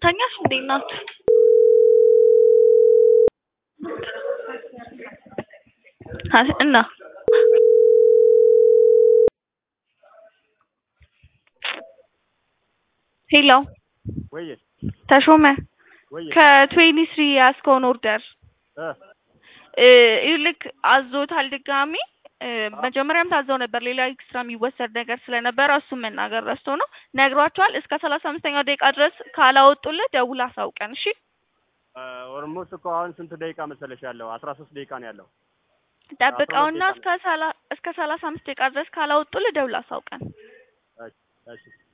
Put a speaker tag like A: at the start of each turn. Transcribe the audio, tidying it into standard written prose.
A: ተኛሽ እንዴ እናት? እና ሄሎ
B: ወይ
A: ተሾመ
B: ወይ
A: ከ23 ያስኮን ኦርደር ይልክ አዞታል ድጋሚ መጀመሪያም ታዘው ነበር ሌላ ኤክስትራ የሚወሰድ ነገር ስለነበረ እሱም መናገር ረስቶ ነው ነግሯቸዋል እስከ 35ኛው ደቂቃ ድረስ ካላወጡልህ ደውል አሳውቀን እሺ
B: ኦልሞስት እኮ አሁን ስንት ደቂቃ መሰለሽ ያለው 13 ደቂቃ ነው ያለው
A: ጠብቀውና እስከ 35 ደቂቃ ድረስ ካላወጡልህ ደውል አሳውቀን
B: እሺ